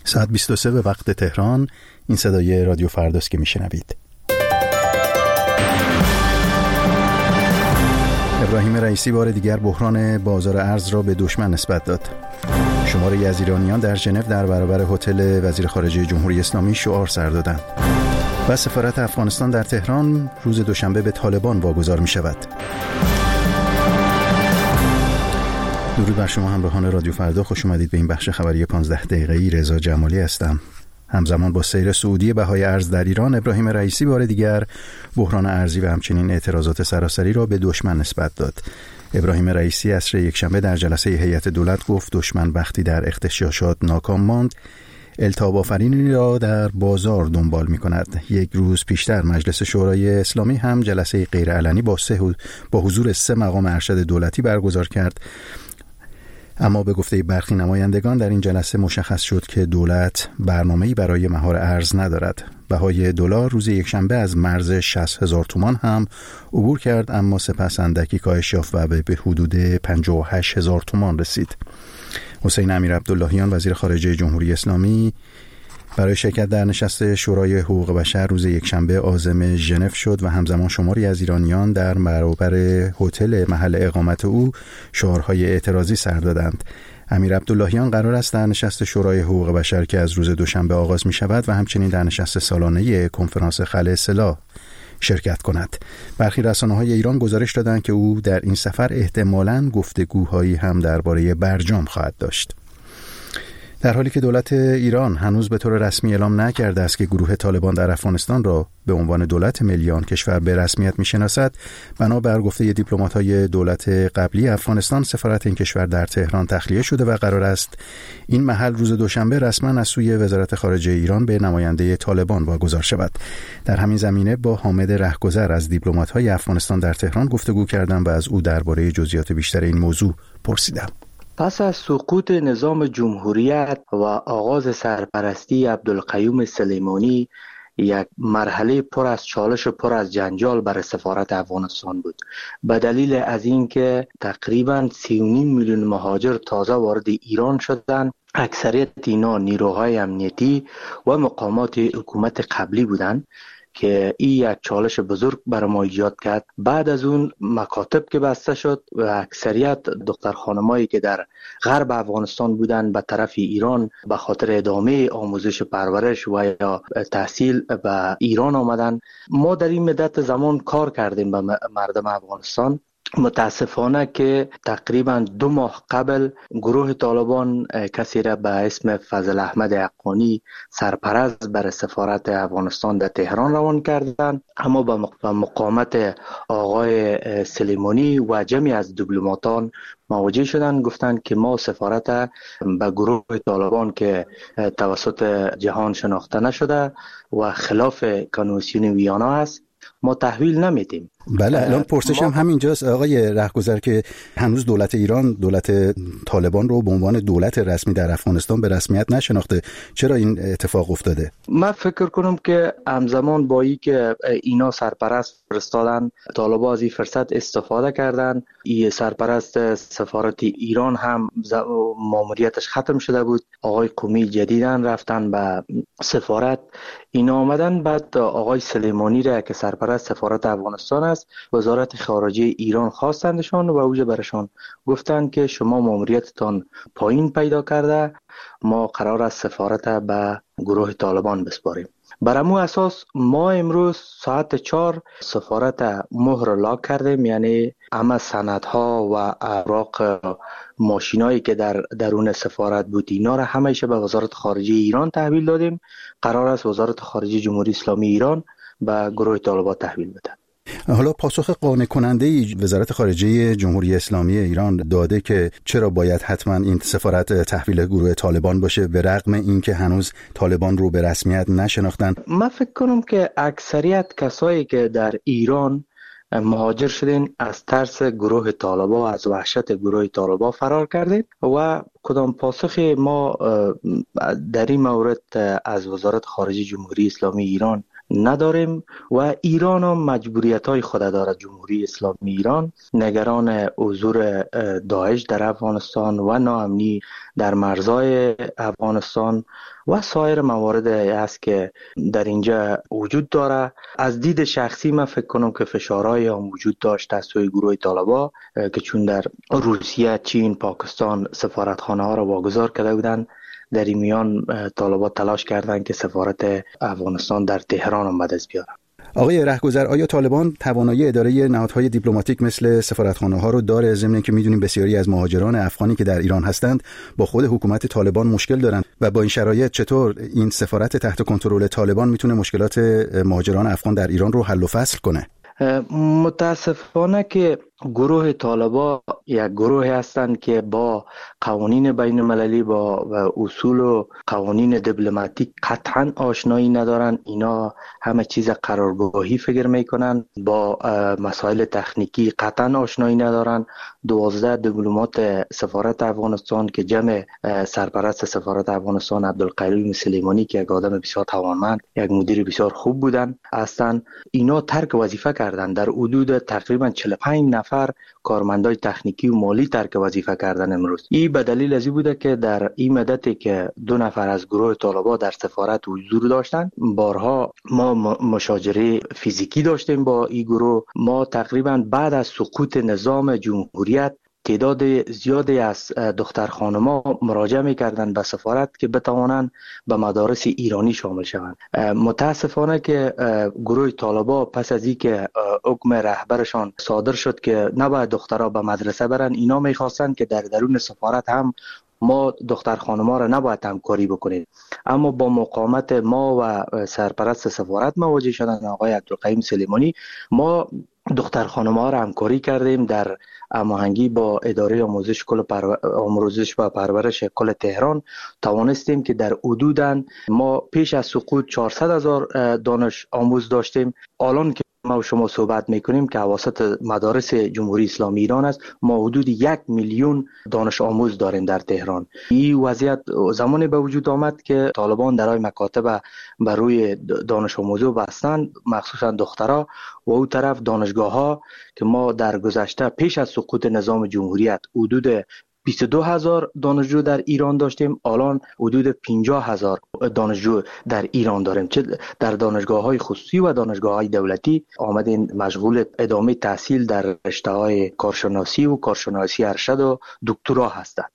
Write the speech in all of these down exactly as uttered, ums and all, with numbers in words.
ساعت بیست و سه به وقت تهران. این صدای رادیو فرداست که میشنوید. ابراهیم رئیسی بار دیگر بحران بازار ارز را به دشمن نسبت داد. شماری از ایرانیان در ژنو در برابر هتل وزیر خارجه جمهوری اسلامی شعار سر دادند. و سفارت افغانستان در تهران روز دوشنبه به طالبان واگذار می شود. درود بر شما همراهان رادیو فردا، خوش اومدید به این بخش خبری پانزده دقیقه‌ای. رضا جمالی هستم. همزمان با سیر صعودی بهای ارز در ایران، ابراهیم رئیسی بار دیگر بحران ارزی و همچنین اعتراضات سراسری را به دشمن نسبت داد. ابراهیم رئیسی عصر یکشنبه در جلسه هیئت دولت گفت دشمن وقتی در اغتشاشات ناکام ماند، التهاب آفرینی را در بازار دنبال می کند. یک روز پیشتر مجلس شورای اسلامی هم جلسه غیرعلنی با سه با حضور سه مقام ارشد دولتی برگزار کرد. اما به گفته برخی نمایندگان در این جلسه مشخص شد که دولت برنامه‌ای برای مهار ارز ندارد. بهای دلار روز یکشنبه از مرز شصت هزار تومان هم عبور کرد، اما سپس اندکی کاهش یافت و به حدود پنجاه و هشت هزار تومان رسید. حسین امیرعبداللهیان وزیر خارجه جمهوری اسلامی برای شرکت در نشست شورای حقوق بشر روز یکشنبه عازم ژنو شد و همزمان شماری از ایرانیان در برابر هتل محل اقامت او شعارهای اعتراضی سر دادند. امیرعبداللهیان قرار است در نشست شورای حقوق بشر که از روز دوشنبه آغاز می شود و همچنین در نشست سالانه کنفرانس خلع سلاح شرکت کند. برخی رسانه‌های ایران گزارش دادند که او در این سفر احتمالاً گفتگوهایی هم درباره برجام خواهد داشت. در حالی که دولت ایران هنوز به طور رسمی اعلام نکرده است که گروه طالبان در افغانستان را به عنوان دولت ملی آن کشور به رسمیت میشناسد، بنابر گفته دیپلمات‌های دولت قبلی افغانستان، سفارت این کشور در تهران تخلیه شده و قرار است این محل روز دوشنبه رسما از سوی وزارت خارجه ایران به نماینده طالبان واگذار شود. در همین زمینه با حامد رهگذر از دیپلمات‌های افغانستان در تهران گفتگو کردم و از او درباره جزئیات بیشتر این موضوع پرسیدم. پس از سقوط نظام جمهوریت و آغاز سرپرستی عبدالقیوم سلیمانی، یک مرحله پر از چالش و پر از جنجال برای سفارت افغانستان بود، به دلیل از اینکه تقریباً سی و نیم میلیون مهاجر تازه وارد ایران شدند. اکثریت اینا نیروهای امنیتی و مقامات حکومت قبلی بودند که این یک چالش بزرگ برای ما ایجاد کرد. بعد از اون مکاتب که بسته شد و اکثریت دختر خانمایی که در غرب افغانستان بودن به طرف ایران به خاطر ادامه آموزش پرورش و یا تحصیل به ایران آمدن. ما در این مدت زمان کار کردیم به مردم افغانستان. متاسفانه که تقریبا دو ماه قبل گروه طالبان کسی را به اسم فضل احمد حقانی سرپرست بر سفارت افغانستان در تهران روان کردند، اما با مقاومت آقای سلیمانی و جمعی از دیپلماتان مواجه شدند. گفتند که ما سفارت به گروه طالبان که توسط جهان شناخته نشده و خلاف کنوانسیون ویانا است ما تحویل نمیدیم. بله، الان پرسشم همینجاست آقای رهگذر که هنوز دولت ایران دولت طالبان رو به عنوان دولت رسمی در افغانستان به رسمیت نشناخته. چرا این اتفاق افتاده؟ من فکر کنم که همزمان با ای که اینا سرپرست فرستادن، طالبان از این فرصت استفاده کردن. این سرپرست سفارت ایران هم ماموریتش ختم شده بود، آقای قمی جدیدن رفتن به سفارت. اینا آمدن بعد آقای سلیمانی را که سرپرست سفارت افغانستان است وزارت خارجه ایران خواستندشان و اوجه برشان گفتند که شما ماموریتتان پایین پیدا کرده، ما قرار است سفارت به گروه طالبان بسپاریم. بر امو اساس ما امروز ساعت چهار سفارت مهر لاک کردیم، یعنی همه سندها و اوراق ماشینایی که در درون سفارت بود اینا را همه‌اش به وزارت خارجه ایران تحویل دادیم. قرار است وزارت خارجه جمهوری اسلامی ایران به گروه طالبان تحویل بده. حالا پاسخ قانع کننده وزارت خارجه جمهوری اسلامی ایران داده که چرا باید حتما این سفارت تحویل گروه طالبان باشه به رغم اینکه هنوز طالبان رو به رسمیت نشناختن؟ من فکر کنم که اکثریت کسایی که در ایران مهاجر شدین از ترس گروه طالبان، از وحشت گروه طالبان فرار کردین و کدام پاسخ ما در این مورد از وزارت خارجه جمهوری اسلامی ایران نداریم و ایران هم مجبوریت های خود دارد. جمهوری اسلامی ایران نگران حضور داعش در افغانستان و ناامنی در مرزهای افغانستان و سایر موارد است که در اینجا وجود داره. از دید شخصی من فکر کنم که فشارهای هم وجود داشت از سوی گروه طالبان که چون در روسیه، چین، پاکستان سفارتخانه ها را واگذار کرده بودند، در این میان طالبان تلاش کردند که سفارت افغانستان در تهران هم به دست بیارن. آقای رهگذر، آیا طالبان توانایی اداره نهادهای دیپلماتیک مثل سفارتخانه ها رو داره، ضمن اینکه میدونیم بسیاری از مهاجران افغانی که در ایران هستند با خود حکومت طالبان مشکل دارند و با این شرایط چطور این سفارت تحت کنترل طالبان میتونه مشکلات مهاجران افغان در ایران رو حل و فصل کنه؟ متاسفانه که گروه طالبان یک گروه هستند که با قوانین بین المللی با و اصول و قوانین دیپلماتیک قطعا آشنایی ندارن. اینا همه چیز قرارگاهی فکر میکنن، با مسائل تکنیکی قطعا آشنایی ندارن. دوازده دیپلمات سفارت افغانستان که جمع سرپرست سفارت افغانستان عبدالقیوم سلیمانی که یک آدم بسیار توانمند، یک مدیر بسیار خوب بودن، اصلا اینا ترک وظیفه کردن. در حدود تقریبا چهل و پنج نفر کارمندای تکنیکی و مالی ترک وظیفه کردن امروز. این به دلیل ازی بوده که در این مدتی که دو نفر از گروه طالبان در سفارت حضور داشتن، بارها ما مشاجره فیزیکی داشتیم با این گروه. ما تقریبا بعد از سقوط نظام جمهوریت تعداد زیادی از دختر خانم‌ها مراجعه می‌کردند به سفارت که بتوانند به مدارس ایرانی شامل شوند. متاسفانه که گروه طالبان پس از اینکه حکم رهبرشان صادر شد که نباید دخترها به مدرسه برن، اینا می‌خواستند که در درون سفارت هم ما دختر خانم‌ها را نباید همکاری بکنیم. اما با مقاومت ما و سرپرست سفارت مواجه شدن آقای عبدالقیوم سلیمانی، ما دختر خانم‌ها را همکاری کردیم. در هماهنگی با اداره آموزش کل پرور... آموزش و پرورش کل تهران توانستیم که در حدوداً ما پیش از سقوط چهارصد هزار دانش آموز داشتیم. الان که ما و شما صحبت میکنیم که اواسط مدارس جمهوری اسلامی ایران است، ما حدود یک میلیون دانش آموز داریم در تهران. این وضعیت زمانی به وجود آمد که طالبان درای مکاتب بر روی دانش آموزو بستند، مخصوصا دخترها، و او طرف دانشگاه ها که ما در گذشته پیش از سقوط نظام جمهوریت حدود بیست و دو هزار دانشجو در ایران داشتیم، الان حدود پنجاه هزار دانشجو در ایران داریم. چه در دانشگاه های خصوصی و دانشگاه های دولتی آمدین مشغول ادامه تحصیل در رشته های کارشناسی و کارشناسی ارشد و دکترا هستند.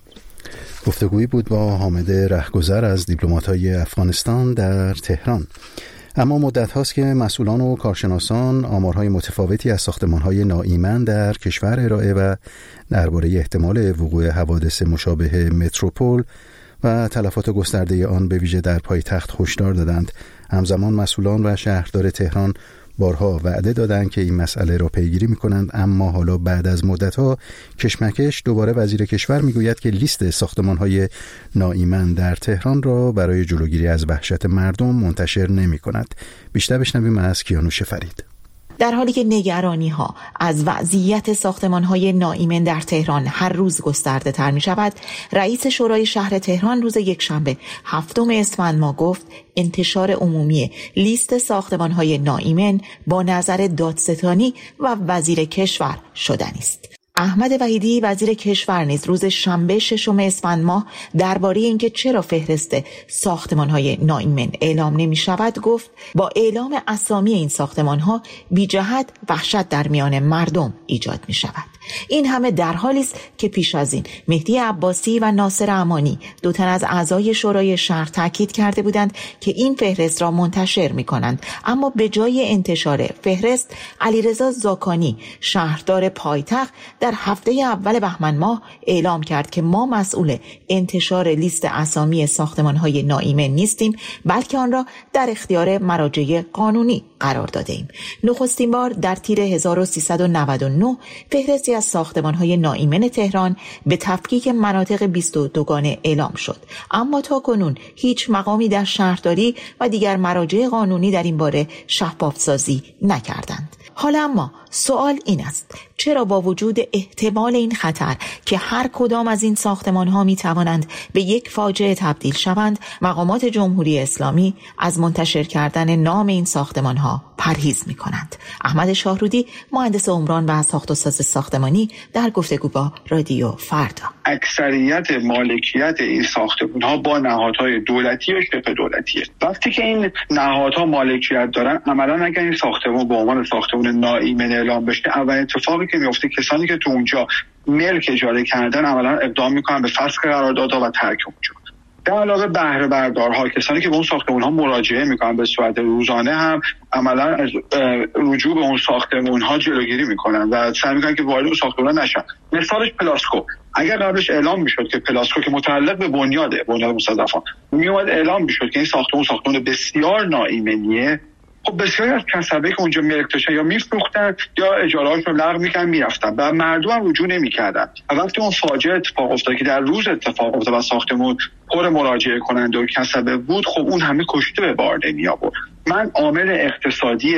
گفتگویی بود با حامد رهگذر از دیپلمات‌های افغانستان در تهران. اما مدت هاست که مسئولان و کارشناسان آمارهای متفاوتی از ساختمان‌های ناایمن در کشور ارائه و درباره احتمال وقوع حوادث مشابه متروپول و تلفات گسترده آن به ویژه در پایتخت هشدار دادند. همزمان مسئولان و شهردار تهران بارها وعده دادند که این مسئله را پیگیری می‌کنند، اما حالا بعد از مدت‌ها کشمکش دوباره وزیر کشور می‌گوید که لیست ساختمان‌های ناایمن در تهران را برای جلوگیری از وحشت مردم منتشر نمی‌کند. بیشتر بشنویم از کیانوش فرید. در حالی که نگرانی ها از وضعیت ساختمان های ناایمن در تهران هر روز گسترده تر می شود، رئیس شورای شهر تهران روز یکشنبه هفتم اسفند ماه گفت انتشار عمومی لیست ساختمان های ناایمن با نظر دادستانی و وزیر کشور شدنی است. احمد وحیدی وزیر کشور نیز روز شنبه ششم اسفند ماه درباره اینکه چرا فهرست ساختمان‌های ناایمن اعلام نمی‌شود گفت با اعلام اسامی این ساختمان‌ها بی جهت وحشت در میان مردم ایجاد می‌شود. این همه در حالی است که پیش از این مهدی عباسی و ناصر امانی دو تن از اعضای شورای شهر تاکید کرده بودند که این فهرست را منتشر می‌کنند، اما به جای انتشار فهرست علیرضا زاکانی شهردار پایتخت در هفته اول بهمن ماه اعلام کرد که ما مسئول انتشار لیست اسامی ساختمان‌های ناایمن نیستیم، بلکه آن را در اختیار مراجع قانونی قرار داده‌ایم. نخستین بار در تیر هزار و سیصد و نود و نه فهرستی از ساختمان‌های ناایمن تهران به تفکیک مناطق بیست و دوگانه اعلام شد، اما تا کنون هیچ مقامی در شهرداری و دیگر مراجع قانونی در این باره شفاف‌سازی نکردند. حالا اما سوال این است: چرا با وجود احتمال این خطر که هر کدام از این ساختمان ها می توانند به یک فاجعه تبدیل شوند، مقامات جمهوری اسلامی از منتشر کردن نام این ساختمان ها پرهیز می کنند؟ احمد شاهرودی، مهندس عمران و ساخت و ساز ساختمانی، در گفتگو با رادیو فردا: اکثریت مالکیت این ساختمان ها با نهادهای دولتی و شبه دولتیه. وقتی که این نهادها مالکیت دارن، عملا اگر این ساختمان به عنوان ساختمان ناایمن اعلام بشه، اولین اتفاقی که میفته کسانی که تو اونجا ملک اجاره کردن عملا اقدام میکنن به فسخ قراردادها و ترک اونجا. در علاوه بهره بردارها، کسانی که به اون ساختمان ها مراجعه میکنن به صورت روزانه، هم عملا از رجوع به اون ساختمان ها جلوگیری میکنن و سعی میکنن که وارد اون ساختمان نشن. مثالش پلاسکو. اگر قبلش اعلام میشد که پلاسکو که متعلق به بنیاده بنیاد مستضعفان میومد اعلام میشد که این ساختمان ساختمان بسیار ناایمنیه، خب بسیاری از کسبه که اونجا ملک داشتن یا میفروختن یا اجاره‌هاشون رو لغو می‌کردن میرفتن و مردم هم رجوع نمی‌کردن. وقتی اون فاجعه اتفاق افتاد که در روز اتفاق افتاد و ساختمون پر مراجعه کننده و کسبه بود، خب اون همه کشته به بار نمی‌آورد. من عامل اقتصادی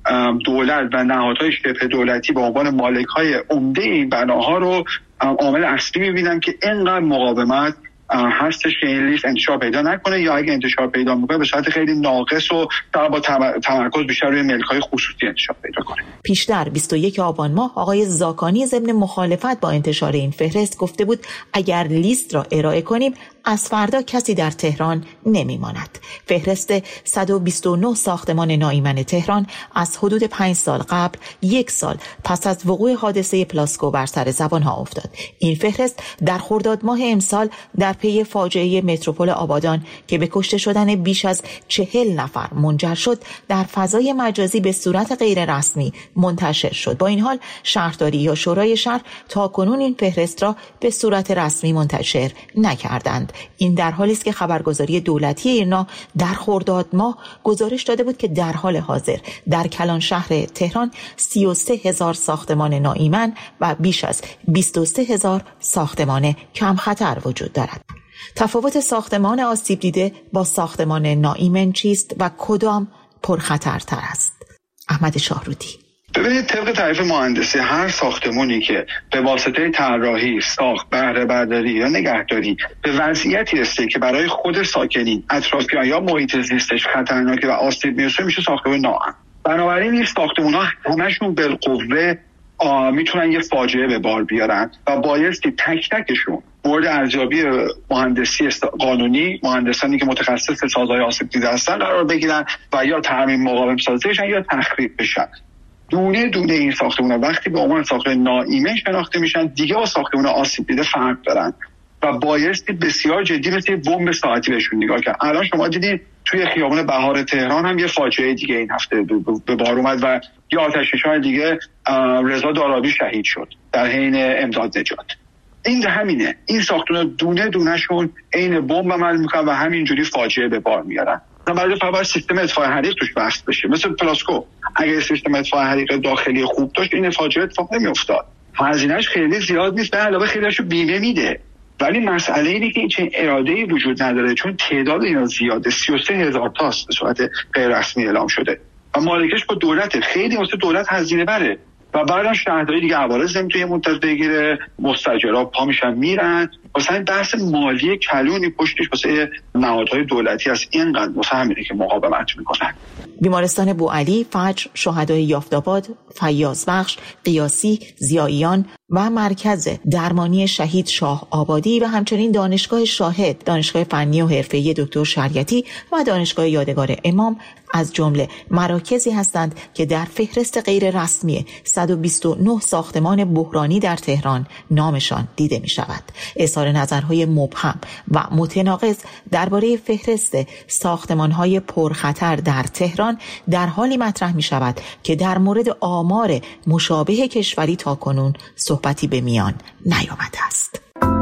دولت و نهادهای شبه دولتی به عنوان مالک‌های عمده این بناها رو عامل اصلی می‌بینم که اینقدر مقاومت هستش که این لیست انتشار پیدا نکنه، یا اگه انتشار پیدا میکنه به صورت خیلی ناقص و با تمرکز بیشتر روی ملک‌های خصوصی انتشار پیدا کنه. پیشتر بیست و یک آبان ماه آقای زاکانی ضمن مخالفت با انتشار این فهرست گفته بود اگر لیست را ارائه کنیم از فردا کسی در تهران نمیماند. فهرست صد و بیست و نه ساختمان ناایمن تهران از حدود پنج سال قبل، یک سال پس از وقوع حادثه پلاسکو بر سر زبانها افتاد. این فهرست در خرداد ماه امسال در پی فاجعه متروپول آبادان که به کشته شدن بیش از چهل نفر منجر شد، در فضای مجازی به صورت غیر رسمی منتشر شد. با این حال شهرداری یا شورای شهر تا کنون این فهرست را به صورت رسمی منتشر نکردند. این در حالی است که خبرگزاری دولتی ایرنا در خرداد ماه گزارش داده بود که در حال حاضر در کلان شهر تهران سی و سه هزار ساختمان ناایمن و بیش از بیست و سه هزار ساختمان کم خطر وجود دارد. تفاوت ساختمان آسیب دیده با ساختمان ناایمن چیست و کدام پرخطرتر است؟ احمد شاهرودی: ببینید، طبق تعریف مهندسی هر ساختمانی که به واسطه طراحی، ساخت، بهره برداری یا نگهداری به وضعیتی رسیده که برای خود ساکنین، اطرافیان یا محیط زیستش خطرناکه و آسیب میرسه میشه ساختمان ناامن. بنابراین این ساختمان‌ها همشون بالقوه میتونن یه فاجعه به بار بیارن و بایستی تک تکشون مورد ارزیابی مهندسی قانونی، مهندسانی که متخصص سازهای آسیب دیده هستن قرار بگیرن و یا تامین مقاوم سازی بشن یا تخریب بشن. دونه دونه این ساختمان‌ها وقتی به عنوان ساختمان ناایمن شناخته میشن، دیگه با ساختمان آسیب دیده فرق دارن و بایستی بسیار جدی مثل بمب ساعتی بهشون نگاه کرد. الان شما دیدید توی خیابان بهار تهران هم یه فاجعه دیگه این هفته به بار اومد و یه آتش‌فشان دیگه، رضا دارابی شهید شد در حین امداد نجات. این همینه، این ساختمان دونه دونهشون عین بمب عمل میکنن و همینجوری فاجعه به بار میارن. برای فقط سیستم اطفاء حریق توش بحث بشه. مثل پلاسکو اگه سیستم اطفاء حریق داخلی خوب داشت این فاجعه اتفاق نمیافتاد. هزینه‌اش خیلی زیاد نیست، به علاوه خیلیشو بیمه میده. ولی مسئله اینه که چه اراده‌ای وجود نداره، چون تعداد اینا زیاده، سی و سه هزار تاست به صورت غیر رسمی اعلام شده و مالکش با دولت، خیلی واسه دولت هزینه بره و بعدن شهرداری دیگه عوارض نمیتونه یه مدت بگیره، مستاجرها پا میشن میرن. واسه بحث مالی کلونی پشتش واسه نهادهای دولتی هست، اینقدر واسه همینه که مقاومت میکنن. بیمارستان بوعلی، فجر، شهدای یافت‌آباد، فیاضبخش، قیاسی، ضیائیان و مرکز درمانی شهید شاه آبادی و همچنین دانشگاه شاهد، دانشگاه فنی و حرفه‌ای دکتر شریعتی و دانشگاه یادگار امام از جمله مراکزی هستند که در فهرست غیر رسمی صد و بیست و نه ساختمان بحرانی در تهران نامشان دیده می شود. اظهار نظرهای مبهم و متناقض درباره فهرست ساختمان‌های پرخطر در تهران در حالی مطرح می شود که در مورد آمار مشابه کشوری تاکنون صحبتی به میان نیامده است.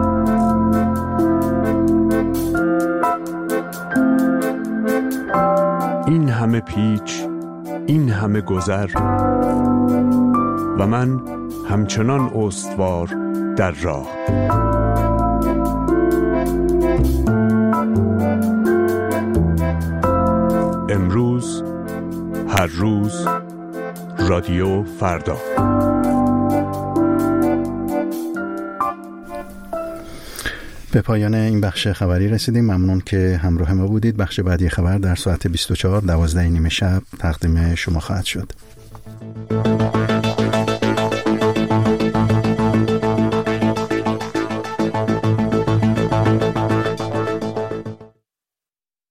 این همه پیچ، این همه گذر و من همچنان استوار در راه. امروز، هر روز، رادیو فردا. به پایان این بخش خبری رسیدیم. ممنون که همراه ما بودید. بخش بعدی خبر در ساعت بیست و چهار دوازده نیم شب تقدیم شما خواهد شد.